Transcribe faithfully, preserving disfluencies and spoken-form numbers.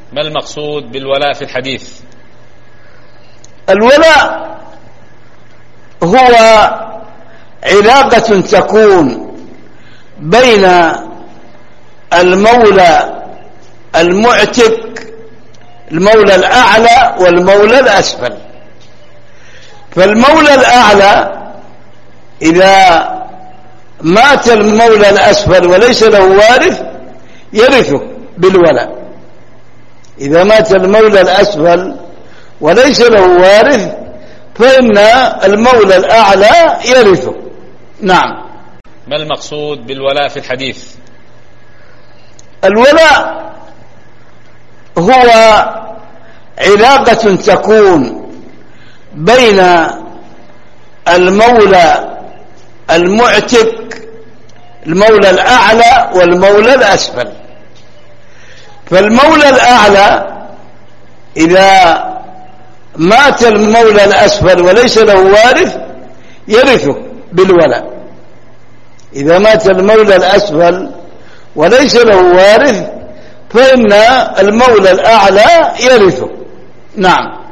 ما المقصود بالولاء في الحديث؟ الولاء هو علاقة تكون بين المولى المعتق المولى الأعلى والمولى الأسفل. فالمولى الأعلى إذا مات المولى الأسفل وليس له وارث يرثه بالولاء. إذا مات المولى الأسفل وليس له وارث فإن المولى الأعلى يرثه. نعم. ما المقصود بالولاء في الحديث؟ الولاء هو علاقة تكون بين المولى المعتق المولى الأعلى والمولى الأسفل. فالمولى الأعلى إذا مات المولى الأسفل وليس له وارث يرثه بالولاء. إذا مات المولى الأسفل وليس له وارث فإن المولى الأعلى يرثه. نعم.